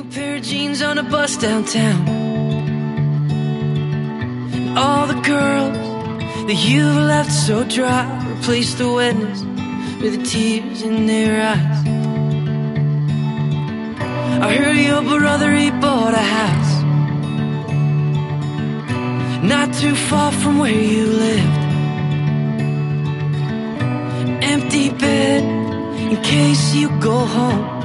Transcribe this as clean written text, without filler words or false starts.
New pair of jeans on a bus downtown, and all the girls that you've left so dry replace the wetness with the tears in their eyes. I heard your brother, he bought a house not too far from where you lived. Empty bed in case you go home.